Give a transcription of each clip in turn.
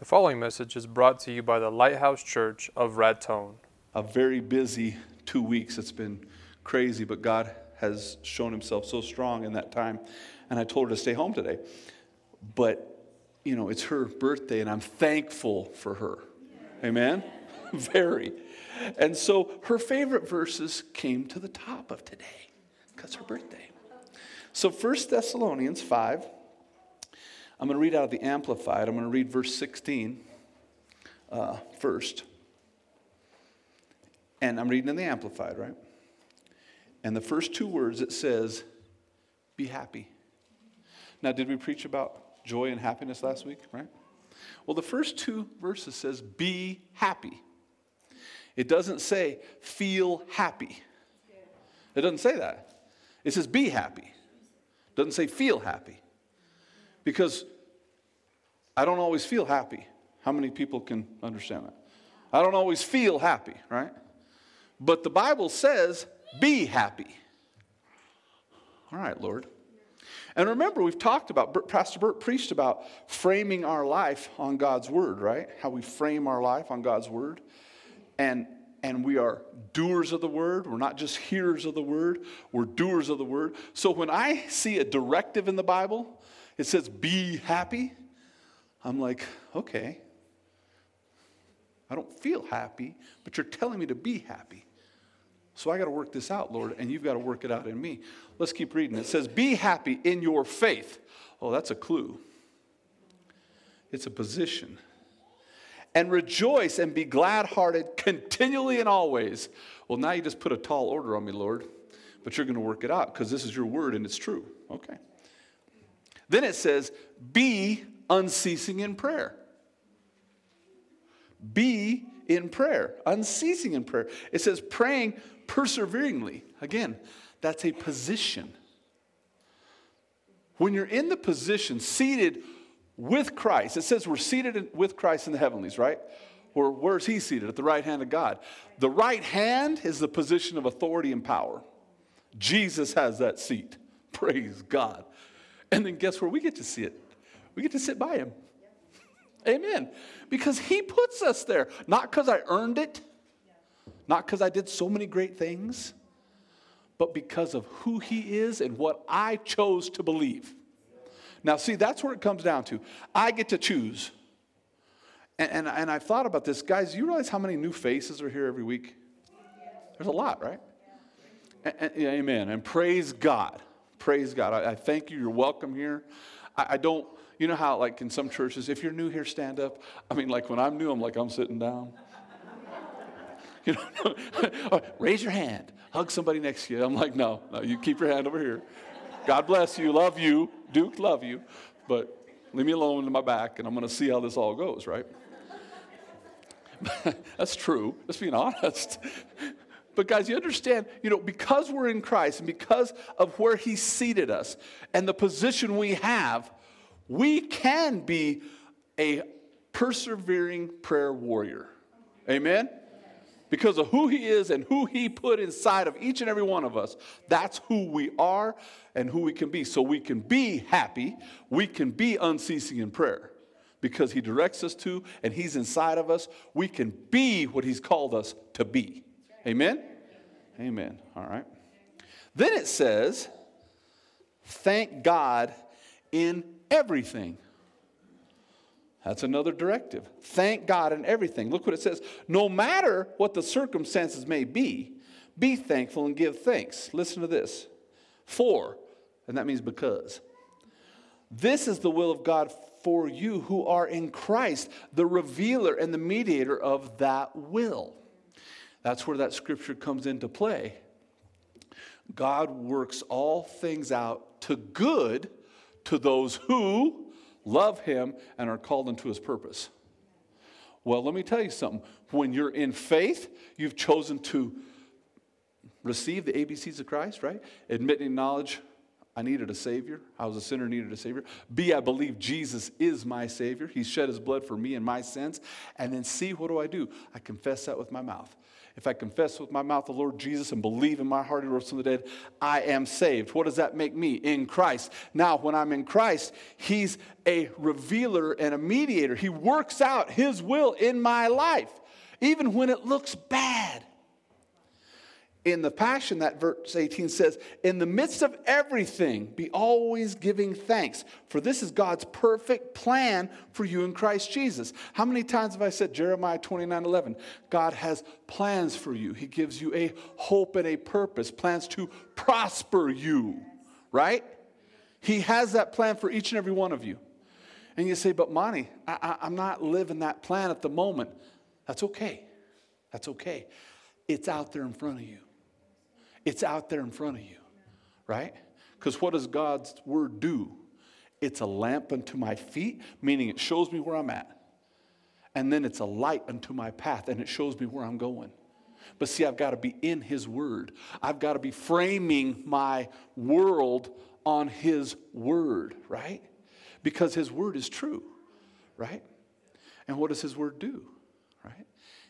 following message is brought to you by the Lighthouse Church of Raton. A very busy 2 weeks. It's been crazy, but God has shown himself so strong in that time. And I told her to stay home today. But, it's her birthday, and I'm thankful for her. Amen? Very. And so her favorite verses came to the top of today because her birthday. So 1 Thessalonians 5, I'm going to read out of the Amplified. I'm going to read verse 16 first. And I'm reading in the Amplified, right? And the first two words, it says, be happy. Now, did we preach about joy and happiness last week, right? Well, the first two verses says, be happy. It doesn't say, feel happy. It doesn't say that. It says, be happy. It doesn't say, feel happy. Because I don't always feel happy. How many people can understand that? I don't always feel happy, right? But the Bible says, be happy. All right, Lord. And remember, we've talked about, Pastor Bert preached about framing our life on God's Word, right? How we frame our life on God's Word. And we are doers of the Word. We're not just hearers of the Word. We're doers of the Word. So when I see a directive in the Bible, it says, be happy. I'm like, okay. I don't feel happy, but you're telling me to be happy. So I got to work this out, Lord, and you've got to work it out in me. Let's keep reading. It says, be happy in your faith. Oh, that's a clue. It's a position. And rejoice and be glad-hearted continually and always. Well, now you just put a tall order on me, Lord, but you're going to work it out because this is your word and it's true. Okay. Then it says, be unceasing in prayer. Be in prayer, unceasing in prayer. It says praying perseveringly. Again, that's a position. When you're in the position, seated with Christ, it says we're seated with Christ in the heavenlies, right? Where's he seated? At the right hand of God. The right hand is the position of authority and power. Jesus has that seat. Praise God. And then guess where we get to sit? We get to sit by him. Amen. Because he puts us there. Not because I earned it. Not because I did so many great things. But because of who he is and what I chose to believe. Now, see, that's where it comes down to. I get to choose. And I've thought about this. Guys, you realize how many new faces are here every week? There's a lot, right? Amen. And praise God. Praise God. I thank you. You're welcome here. I don't... You know how, like, in some churches, if you're new here, stand up. I mean, like, when I'm new, I'm sitting down. Raise your hand. Hug somebody next to you. I'm like, no, you keep your hand over here. God bless you. Love you. Duke, love you. But leave me alone in my back, and I'm going to see how this all goes, right? That's true. Let's be honest. But guys, you understand, because we're in Christ and because of where he seated us and the position we have, we can be a persevering prayer warrior. Amen? Because of who he is and who he put inside of each and every one of us. That's who we are and who we can be. So we can be happy. We can be unceasing in prayer. Because he directs us to and he's inside of us. We can be what he's called us to be. Amen? Amen. All right. Then it says, thank God in everything. That's another directive. Thank God in everything. Look what it says. No matter what the circumstances may be thankful and give thanks. Listen to this. For, and that means because. This is the will of God for you who are in Christ, the revealer and the mediator of that will. That's where that scripture comes into play. God works all things out to good to those who love him and are called into his purpose. Well, let me tell you something. When you're in faith, you've chosen to receive the ABCs of Christ, right? Admitting knowledge, I needed a Savior. I was a sinner, needed a Savior. B, I believe Jesus is my Savior. He shed his blood for me and my sins. And then C, what do? I confess that with my mouth. If I confess with my mouth the Lord Jesus and believe in my heart he rose from the dead, I am saved. What does that make me? In Christ. Now, when I'm in Christ, he's a revealer and a mediator. He works out his will in my life, even when it looks bad. In the Passion, that verse 18 says, in the midst of everything, be always giving thanks, for this is God's perfect plan for you in Christ Jesus. How many times have I said Jeremiah 29:11? God has plans for you. He gives you a hope and a purpose, plans to prosper you, right? He has that plan for each and every one of you. And you say, but Monty, I'm not living that plan at the moment. That's okay. That's okay. It's out there in front of you. It's out there in front of you, right? Because what does God's word do? It's a lamp unto my feet, meaning it shows me where I'm at. And then it's a light unto my path, and it shows me where I'm going. But see, I've got to be in his word. I've got to be framing my world on his word, right? Because his word is true, right? And what does his word do, right?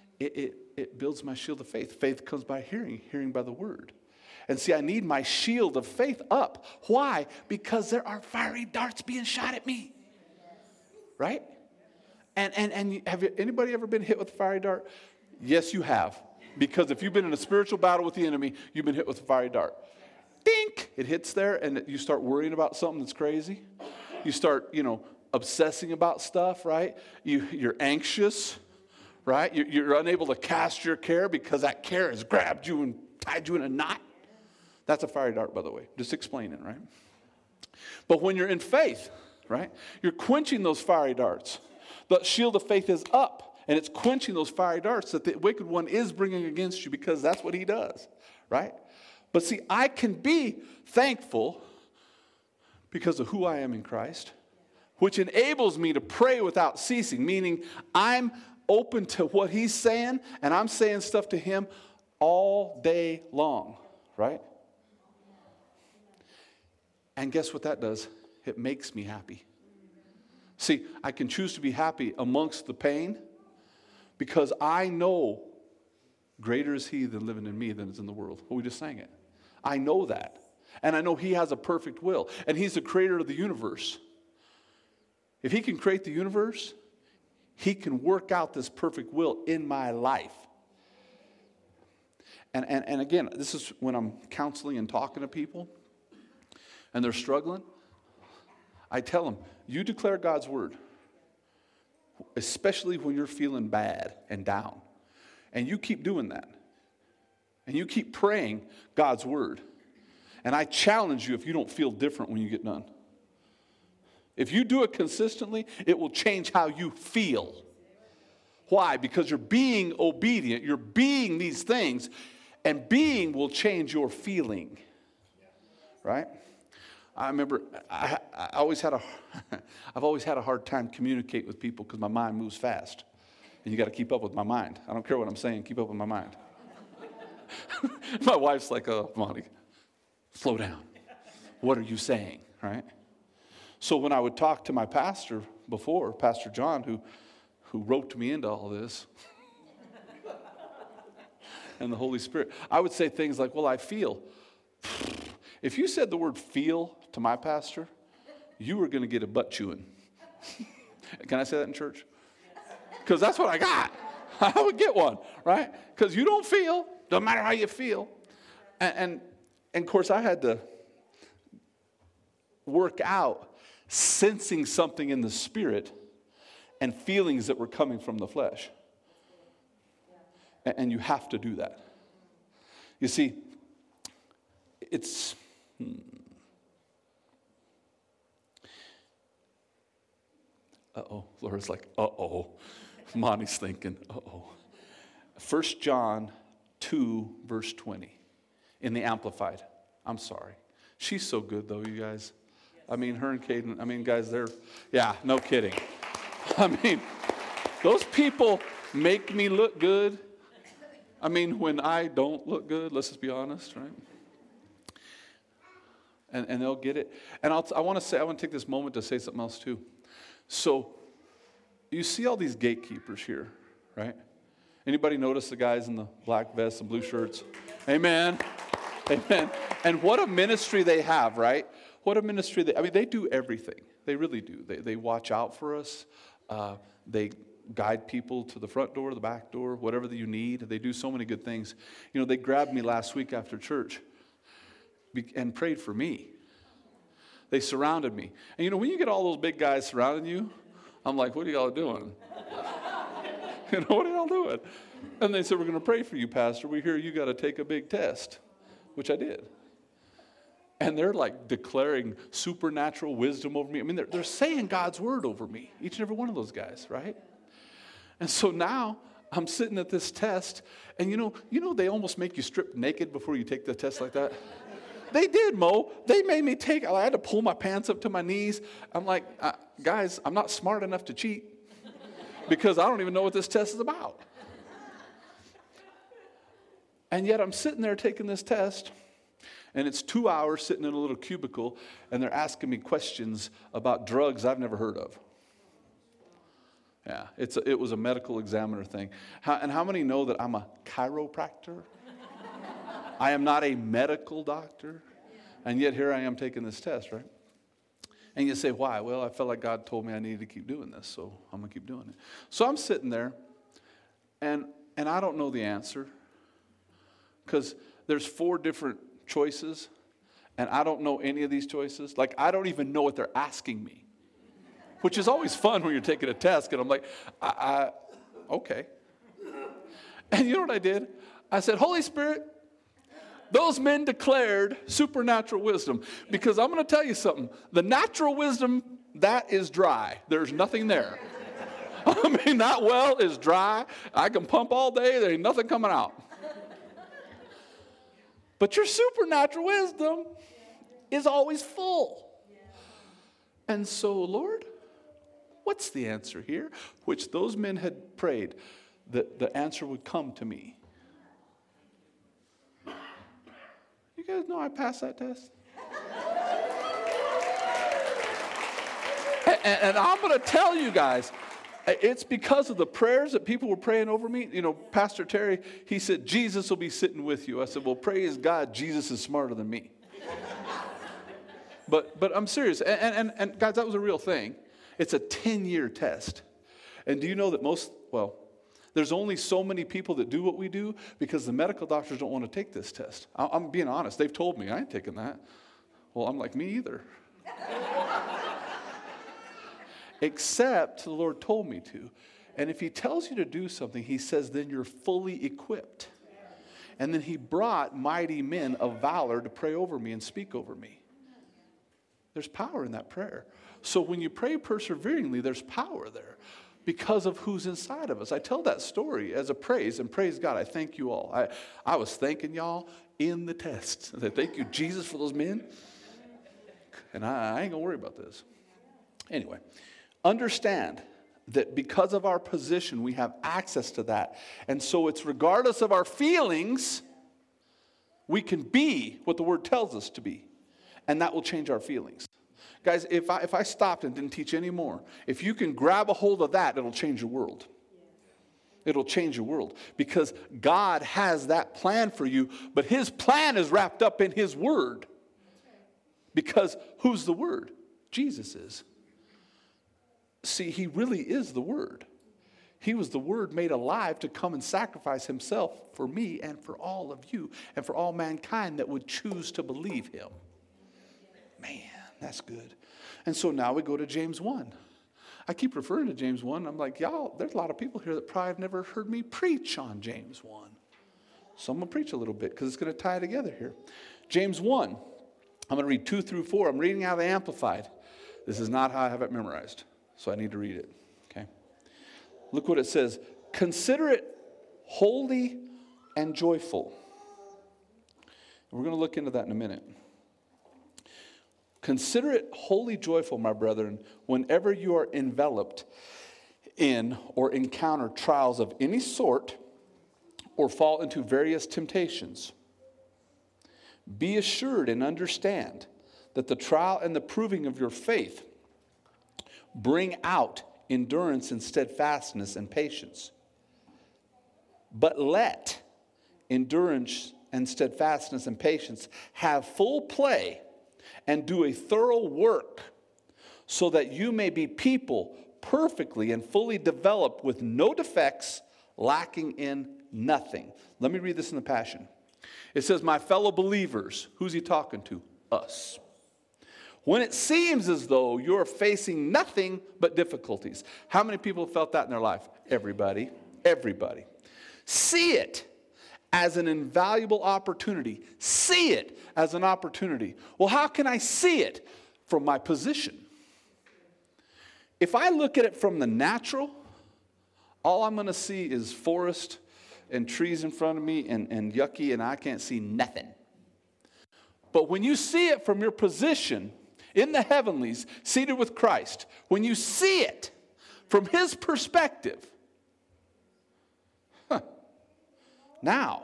It builds my shield of faith. Faith comes by hearing, hearing by the word. And see, I need my shield of faith up. Why? Because there are fiery darts being shot at me. Right? And have anybody ever been hit with a fiery dart? Yes, you have. Because if you've been in a spiritual battle with the enemy, you've been hit with a fiery dart. Dink! It hits there, and you start worrying about something that's crazy. You start, obsessing about stuff, right? You're anxious, right? You're unable to cast your care because that care has grabbed you and tied you in a knot. That's a fiery dart, by the way. Just explaining, right? But when you're in faith, right, you're quenching those fiery darts. The shield of faith is up, and it's quenching those fiery darts that the wicked one is bringing against you, because that's what he does, right? But see, I can be thankful because of who I am in Christ, which enables me to pray without ceasing, meaning I'm open to what he's saying, and I'm saying stuff to him all day long, right? And guess what that does? It makes me happy. See, I can choose to be happy amongst the pain because I know greater is he that living in me than is in the world. Well, we just sang it. I know that. And I know he has a perfect will. And he's the creator of the universe. If he can create the universe, he can work out this perfect will in my life. And again, this is when I'm counseling and talking to people, and they're struggling. I tell them, you declare God's word, especially when you're feeling bad and down. And you keep doing that. And you keep praying God's word. And I challenge you, if you don't feel different when you get done. If you do it consistently, it will change how you feel. Why? Because you're being obedient. You're being these things. And being will change your feeling. Right? I remember I've always had a hard time communicating with people because my mind moves fast. And you got to keep up with my mind. I don't care what I'm saying. Keep up with my mind. My wife's like, oh, Monty, slow down. What are you saying? Right? So when I would talk to my pastor before, Pastor John, who roped me into all this, and the Holy Spirit, I would say things like, well, I feel. If you said the word feel to my pastor, you were going to get a butt chewing. Can I say that in church? Because that's what I got. I would get one, right? Because you don't feel, doesn't matter how you feel. And of course, I had to work out sensing something in the spirit and feelings that were coming from the flesh. And you have to do that. You see, it's... Uh-oh. Laura's like, uh-oh. Monty's thinking, uh-oh. 1 John 2, verse 20. In the Amplified. I'm sorry. She's so good, though, you guys. I mean, her and Caden, guys, yeah, no kidding. Those people make me look good. When I don't look good, let's just be honest, right? And they'll get it. And I want to take this moment to say something else too. So you see all these gatekeepers here, right? Anybody notice the guys in the black vests and blue shirts? Amen. Amen. And what a ministry they have, right? What a ministry. They do everything. They really do. They watch out for us. They guide people to the front door, the back door, whatever that you need. They do so many good things. You know, they grabbed me last week after church and prayed for me. They surrounded me. And you know, when you get all those big guys surrounding you, I'm like, what are y'all doing? You know, what are y'all doing? And they said, we're going to pray for you, Pastor. We hear you got to take a big test, which I did. And they're like declaring supernatural wisdom over me. I mean, they're saying God's word over me, each and every one of those guys, right? And so now I'm sitting at this test, and you know they almost make you strip naked before you take the test like that. They did, Mo. They made me I had to pull my pants up to my knees. I'm like, guys, I'm not smart enough to cheat because I don't even know what this test is about. And yet I'm sitting there taking this test, and it's 2 hours sitting in a little cubicle, and they're asking me questions about drugs I've never heard of. Yeah, it was a medical examiner thing. And how many know that I'm a chiropractor? I am not a medical doctor, and yet here I am taking this test, right? And you say, why? Well, I felt like God told me I needed to keep doing this, so I'm going to keep doing it. So I'm sitting there, and I don't know the answer, because there's 4 different choices, and I don't know any of these choices. Like, I don't even know what they're asking me, which is always fun when you're taking a test, and I'm like, okay. And you know what I did? I said, Holy Spirit, those men declared supernatural wisdom, because I'm going to tell you something. The natural wisdom, that is dry. There's nothing there. I mean, that well is dry. I can pump all day. There ain't nothing coming out. But your supernatural wisdom is always full. And so, Lord, what's the answer here? Which those men had prayed that the answer would come to me. You guys know I passed that test? and I'm going to tell you guys, it's because of the prayers that people were praying over me. You know, Pastor Terry, he said, Jesus will be sitting with you. I said, well, praise God, Jesus is smarter than me. But I'm serious. And guys, that was a real thing. It's a 10-year test. And do you know that there's only so many people that do what we do because the medical doctors don't want to take this test. I'm being honest. They've told me I ain't taking that. Well, I'm like, me either. Except the Lord told me to. And if he tells you to do something, he says, then you're fully equipped. And then he brought mighty men of valor to pray over me and speak over me. There's power in that prayer. So when you pray perseveringly, there's power there because of who's inside of us. I tell that story as a praise, and praise God, I thank you all. I was thanking y'all in the test. I said, thank you, Jesus, for those men. And I ain't going to worry about this. Anyway, understand that because of our position, we have access to that. And so it's regardless of our feelings, we can be what the Word tells us to be. And that will change our feelings. Guys, if I stopped and didn't teach anymore, if you can grab a hold of that, it'll change your world. It'll change your world. Because God has that plan for you, but his plan is wrapped up in his Word. Because who's the Word? Jesus is. See, he really is the Word. He was the Word made alive to come and sacrifice himself for me and for all of you and for all mankind that would choose to believe him. Man, that's good. And so now we go to James 1. I keep referring to James 1. I'm like, y'all, there's a lot of people here that probably have never heard me preach on James 1. So I'm going to preach a little bit because it's going to tie together here. James 1. I'm going to read 2 through 4. I'm reading out of the Amplified. This is not how I have it memorized, so I need to read it. Okay. Look what it says. Consider it holy and joyful. We're going to look into that in a minute. Consider it wholly joyful, my brethren, whenever you are enveloped in or encounter trials of any sort or fall into various temptations. Be assured and understand that the trial and the proving of your faith bring out endurance and steadfastness and patience. But let endurance and steadfastness and patience have full play and do a thorough work, so that you may be people perfectly and fully developed with no defects, lacking in nothing. Let me read this in the Passion. It says, my fellow believers, who's he talking to? Us. When it seems as though you're facing nothing but difficulties. How many people have felt that in their life? Everybody. Everybody. See it as an invaluable opportunity. See it as an opportunity. Well, how can I see it? From my position. If I look at it from the natural, all I'm going to see is forest and trees in front of me and yucky, and I can't see nothing. But when you see it from your position in the heavenlies, seated with Christ, when you see it from his perspective, now,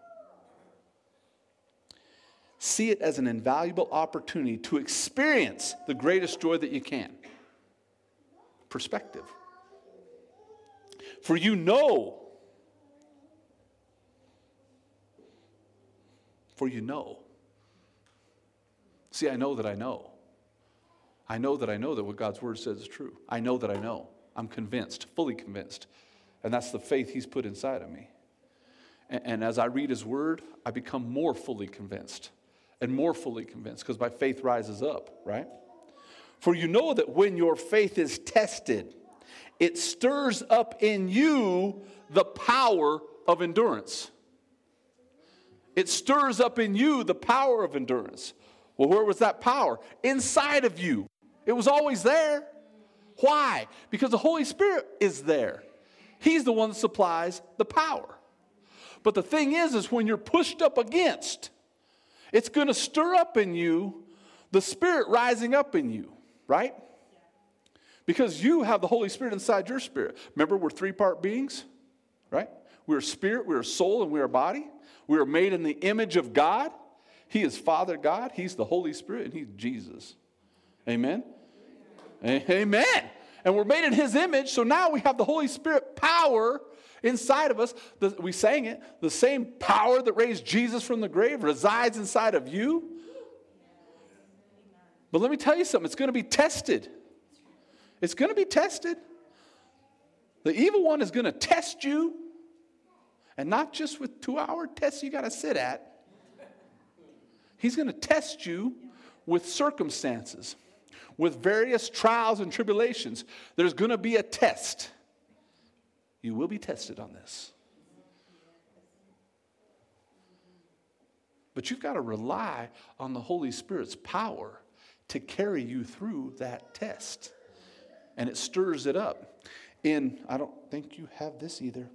see it as an invaluable opportunity to experience the greatest joy that you can. Perspective. For you know. See, I know that I know. I know that I know that what God's word says is true. I know that I know. I'm convinced, fully convinced. And that's the faith he's put inside of me. And as I read his word, I become more fully convinced. And more fully convinced, because my faith rises up, right? For you know that when your faith is tested, it stirs up in you the power of endurance. It stirs up in you the power of endurance. Well, where was that power? Inside of you. It was always there. Why? Because the Holy Spirit is there. He's the one that supplies the power. But the thing is when you're pushed up against, it's going to stir up in you the Spirit rising up in you, right? Because you have the Holy Spirit inside your spirit. Remember, we're three-part beings, right? We're spirit, we're soul, and we're body. We are made in the image of God. He is Father God. He's the Holy Spirit, and he's Jesus. Amen? Amen. And we're made in his image, so now we have the Holy Spirit power inside of us. We sang it. The same power that raised Jesus from the grave resides inside of you. But let me tell you something. It's going to be tested. It's going to be tested. The evil one is going to test you. And not just with 2-hour tests you got to sit at. He's going to test you with circumstances, with various trials and tribulations. There's going to be a test. You will be tested on this. But you've got to rely on the Holy Spirit's power to carry you through that test. And it stirs it up. I don't think you have this either.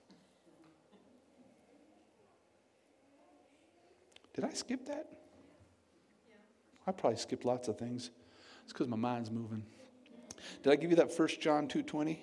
Did I skip that? Yeah. I probably skipped lots of things. It's because my mind's moving. Did I give you that 1 John 2:20?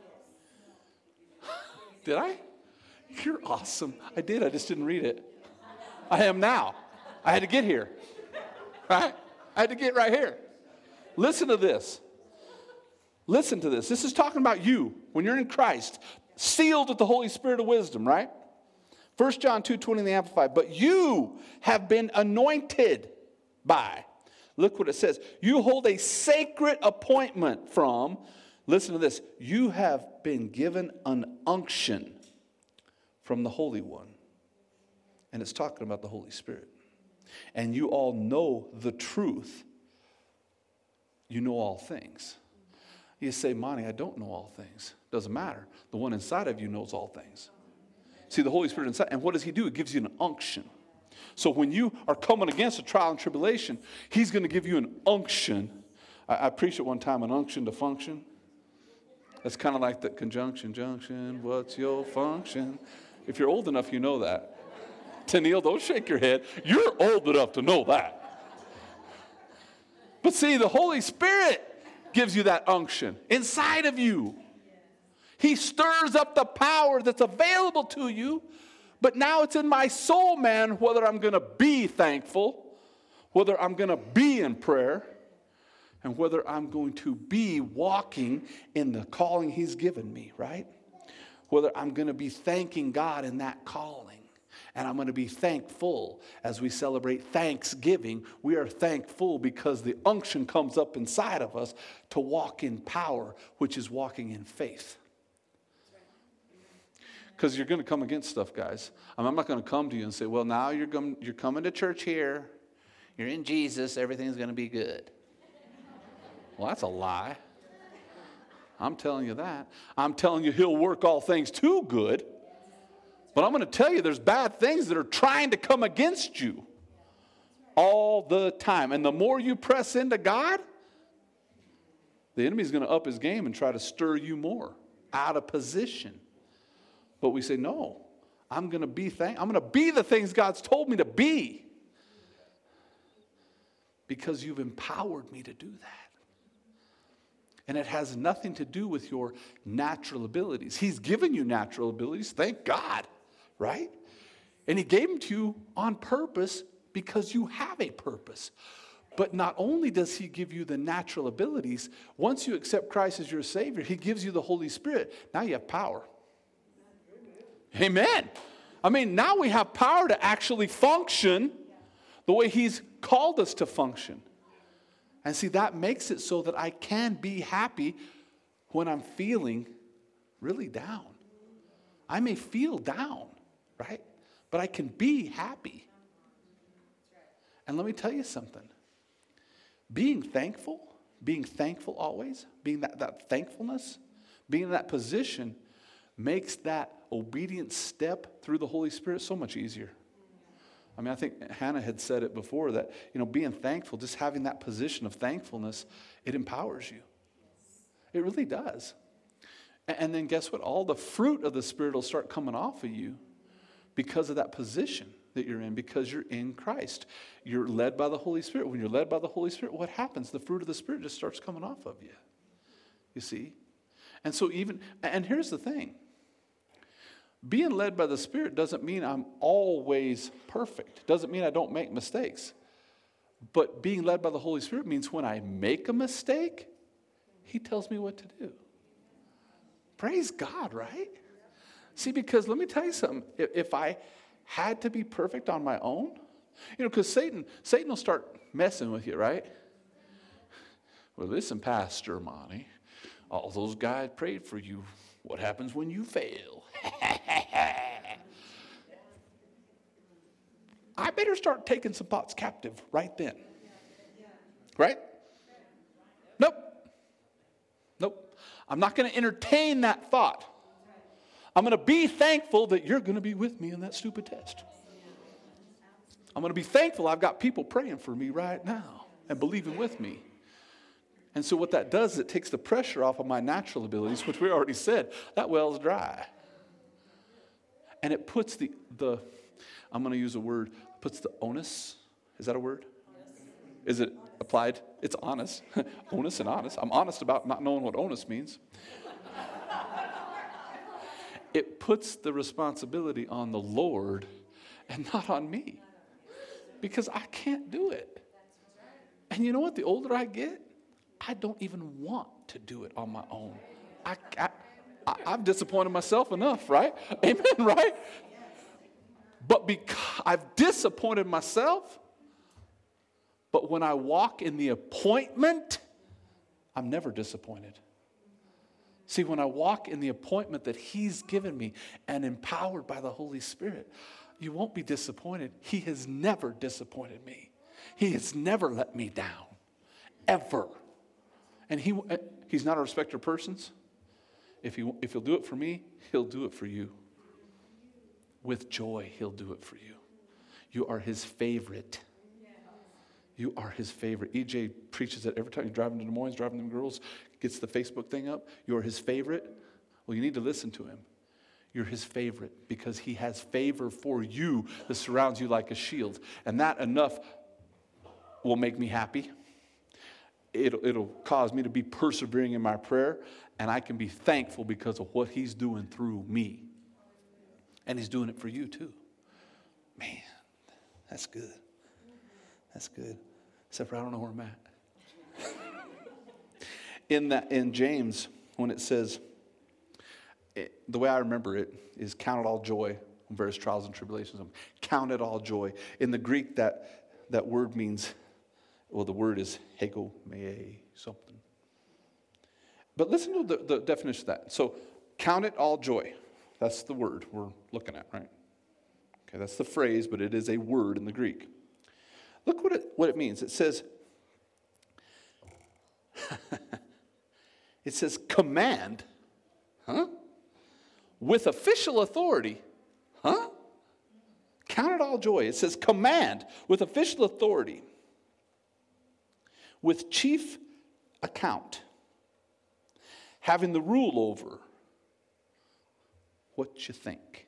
Did I? You're awesome. I did. I just didn't read it. I am now. I had to get here. Right? I had to get right here. Listen to this. Listen to this. This is talking about you when you're in Christ, sealed with the Holy Spirit of wisdom, right? 1 John 2:20 in the Amplified. But you have been anointed by. Look what it says. You hold a sacred appointment from. Listen to this. You have been given an unction from the Holy One. And it's talking about the Holy Spirit. And you all know the truth. You know all things. You say, Monty, I don't know all things. Doesn't matter. The one inside of you knows all things. See, the Holy Spirit inside. And what does he do? It gives you an unction. So when you are coming against a trial and tribulation, he's going to give you an unction. I preached it one time, an unction to function. That's kind of like the conjunction, junction, what's your function? If you're old enough, you know that. Tennille, don't shake your head. You're old enough to know that. But see, the Holy Spirit gives you that unction inside of you. He stirs up the power that's available to you. But now it's in my soul, man, whether I'm going to be thankful, whether I'm going to be in prayer, and whether I'm going to be walking in the calling he's given me, right? Whether I'm going to be thanking God in that calling. And I'm going to be thankful as we celebrate Thanksgiving. We are thankful because the unction comes up inside of us to walk in power, which is walking in faith. Because you're going to come against stuff, guys. I'm not going to come to you and say, well, now you're coming to church here. You're in Jesus. Everything's going to be good. Well, that's a lie. I'm telling you that. I'm telling you he'll work all things to good. But I'm going to tell you there's bad things that are trying to come against you all the time. And the more you press into God, the enemy's going to up his game and try to stir you more out of position. But we say, no, I'm going to be the things God's told me to be. Because you've empowered me to do that. And it has nothing to do with your natural abilities. He's given you natural abilities, thank God. Right? And he gave them to you on purpose because you have a purpose. But not only does he give you the natural abilities, once you accept Christ as your Savior, he gives you the Holy Spirit. Now you have power. Amen. I mean, now we have power to actually function the way he's called us to function. And see, that makes it so that I can be happy when I'm feeling really down. I may feel down. Right? But I can be happy. And let me tell you something. Being thankful always, being that thankfulness, being in that position makes that obedient step through the Holy Spirit so much easier. I mean, I think Hannah had said it before that, being thankful, just having that position of thankfulness, it empowers you. It really does. And then guess what? All the fruit of the Spirit will start coming off of you. Because of that position that you're in, because you're in Christ. You're led by the Holy Spirit. When you're led by the Holy Spirit, what happens? The fruit of the Spirit just starts coming off of you. You see? And so and here's the thing. Being led by the Spirit doesn't mean I'm always perfect. Doesn't mean I don't make mistakes. But being led by the Holy Spirit means when I make a mistake, he tells me what to do. Praise God, right? See, because let me tell you something. If I had to be perfect on my own, because Satan will start messing with you, right? Well, listen, Pastor Monty, all those guys prayed for you. What happens when you fail? I better start taking some thoughts captive right then. Right? Nope. I'm not going to entertain that thought. I'm going to be thankful that you're going to be with me in that stupid test. I'm going to be thankful I've got people praying for me right now and believing with me. And so what that does is it takes the pressure off of my natural abilities, which we already said, that well's dry. And it puts the I'm going to use a word, puts the onus, is that a word? Yes. Is it applied? It's honest. Onus and honest. I'm honest about not knowing what onus means. It puts the responsibility on the Lord and not on me. Because I can't do it. And you know what? The older I get, I don't even want to do it on my own. I've disappointed myself enough, right? Amen, right? But because I've disappointed myself, but when I walk in the appointment, I'm never disappointed. See, when I walk in the appointment that he's given me and empowered by the Holy Spirit, you won't be disappointed. He has never disappointed me. He has never let me down, ever. And he's not a respecter of persons. If he'll do it for me, he'll do it for you. With joy, he'll do it for you. You are his favorite. You are his favorite. EJ preaches it every time he's driving to Des Moines, driving them girls, gets the Facebook thing up. You're his favorite. Well, you need to listen to him. You're his favorite because he has favor for you that surrounds you like a shield. And that enough will make me happy. It'll cause me to be persevering in my prayer, and I can be thankful because of what he's doing through me. And he's doing it for you too. Man, that's good. That's good. Except for I don't know where I'm at. In James, when it says, the way I remember it is count it all joy in various trials and tribulations. Count it all joy. In the Greek, that word means, well, the word is hegomai, something. But listen to the definition of that. So, count it all joy. That's the word we're looking at, right? Okay, that's the phrase, but it is a word in the Greek. Look what it means. It says, it says command, with official authority, Count it all joy. It says command with official authority, with chief account, having the rule over what you think.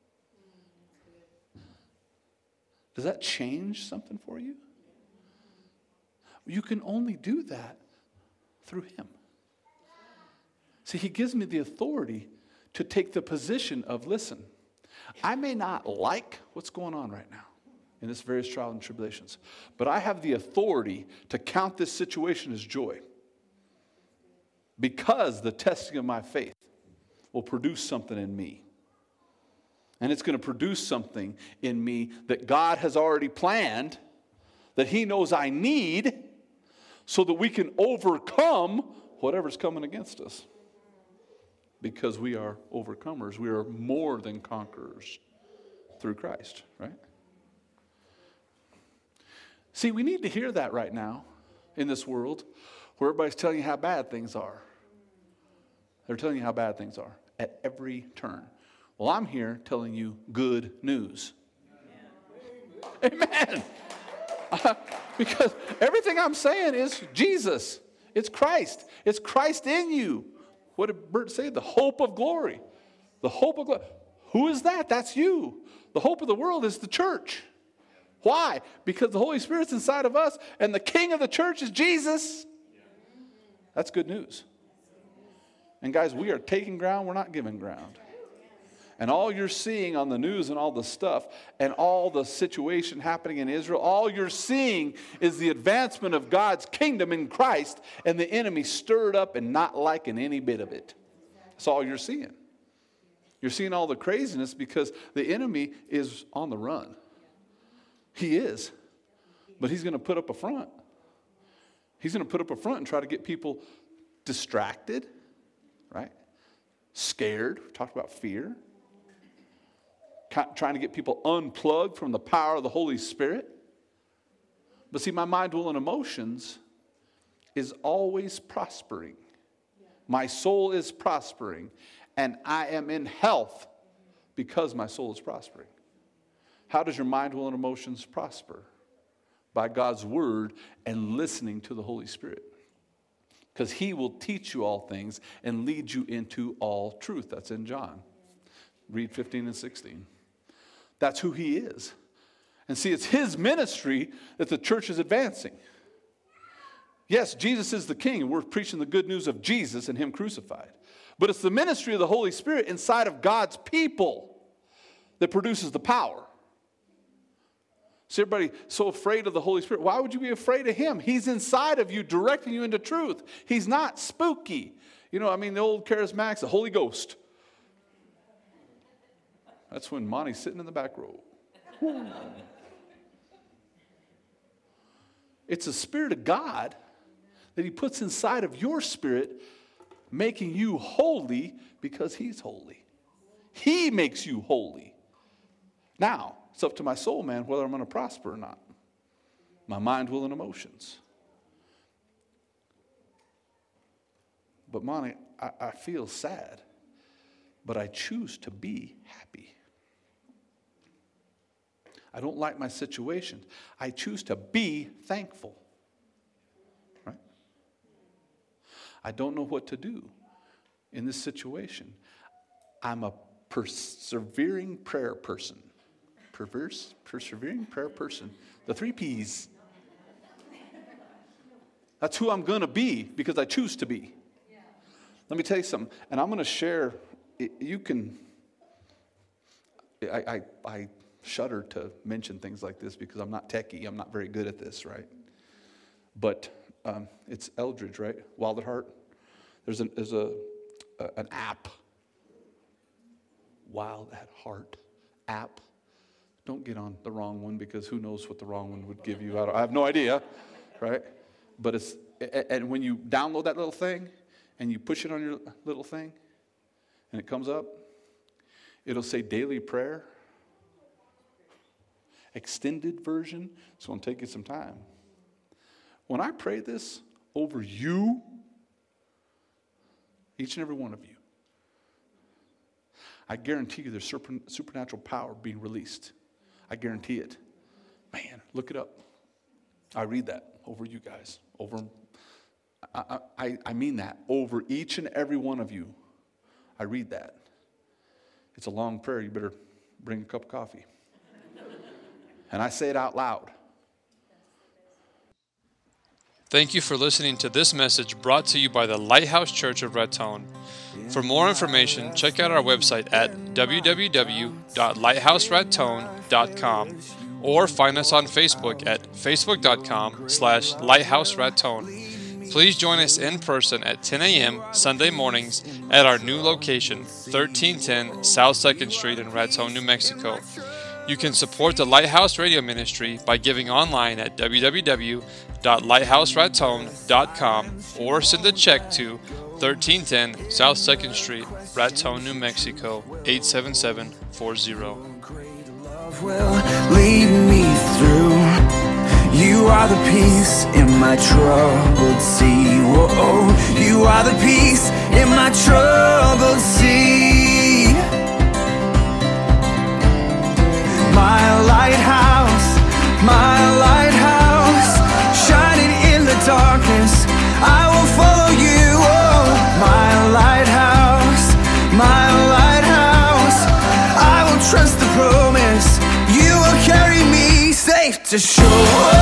Does that change something for you? You can only do that through Him. See, He gives me the authority to take the position of, listen, I may not like what's going on right now in this various trials and tribulations, but I have the authority to count this situation as joy, because the testing of my faith will produce something in me. And it's going to produce something in me that God has already planned, that He knows I need, so that we can overcome whatever's coming against us. Because we are overcomers. We are more than conquerors through Christ, right? See, we need to hear that right now in this world where everybody's telling you how bad things are. They're telling you how bad things are at every turn. Well, I'm here telling you good news. Amen. Because everything I'm saying is Jesus. It's Christ. It's Christ in you. What did Bert say? The hope of glory. The hope of glory. Who is that? That's you. The hope of the world is the church. Why? Because the Holy Spirit's inside of us, and the King of the church is Jesus. That's good news. And guys, we are taking ground. We're not giving ground. And all you're seeing on the news and all the stuff and all the situation happening in Israel, all you're seeing is the advancement of God's kingdom in Christ, and the enemy stirred up and not liking any bit of it. That's all you're seeing. You're seeing all the craziness because the enemy is on the run. He is. But he's going to put up a front. He's going to put up a front and try to get people distracted, right? Scared. We talked about fear. Trying to get people unplugged from the power of the Holy Spirit. But see, my mind, will, and emotions is always prospering. My soul is prospering, and I am in health because my soul is prospering. How does your mind, will, and emotions prosper? By God's word and listening to the Holy Spirit. Because He will teach you all things and lead you into all truth. That's in John. Read 15 and 16. That's who He is. And see, it's His ministry that the church is advancing. Yes, Jesus is the King, and we're preaching the good news of Jesus and Him crucified. But it's the ministry of the Holy Spirit inside of God's people that produces the power. See, everybody so afraid of the Holy Spirit. Why would you be afraid of Him? He's inside of you, directing you into truth. He's not spooky. You know, the old charismatics, the Holy Ghost. That's when Monty's sitting in the back row. It's the Spirit of God that He puts inside of your spirit, making you holy because He's holy. He makes you holy. Now, it's up to my soul, man, whether I'm going to prosper or not. My mind, will, and emotions. But Monty, I feel sad, but I choose to be happy. I don't like my situation. I choose to be thankful. Right? I don't know what to do in this situation. I'm a persevering prayer person. Persevering prayer person. The 3 P's. That's who I'm going to be because I choose to be. Let me tell you something, and I'm going to share. You can. I shudder to mention things like this because I'm not techie. I'm not very good at this, right? But it's Eldridge, right? Wild at Heart. There's an app. Wild at Heart app. Don't get on the wrong one because who knows what the wrong one would give you. I have no idea, right? But and when you download that little thing and you push it on your little thing and it comes up, it'll say daily prayer, extended version. It's going to take you some time. When I pray this over you, each and every one of you, I guarantee you there's supernatural power being released. I guarantee it. Man, look it up. I read that over you guys. I mean that. Over each and every one of you. I read that. It's a long prayer. You better bring a cup of coffee. And I say it out loud. Thank you for listening to this message brought to you by the Lighthouse Church of Raton. For more information, check out our website at www.lighthouseraton.com or find us on Facebook at facebook.com/lighthouseraton. Please join us in person at 10 a.m. Sunday mornings at our new location, 1310 South 2nd Street in Raton, New Mexico. You can support the Lighthouse Radio Ministry by giving online at www.lighthouseraton.com or send a check to 1310 South 2nd Street, Raton, New Mexico, 87740. Will lead me through. You are the peace in my troubled sea. Whoa, you are the peace in my troubled sea. My lighthouse, shining in the darkness, I will follow you. Oh, my lighthouse, I will trust the promise. You will carry me safe to shore.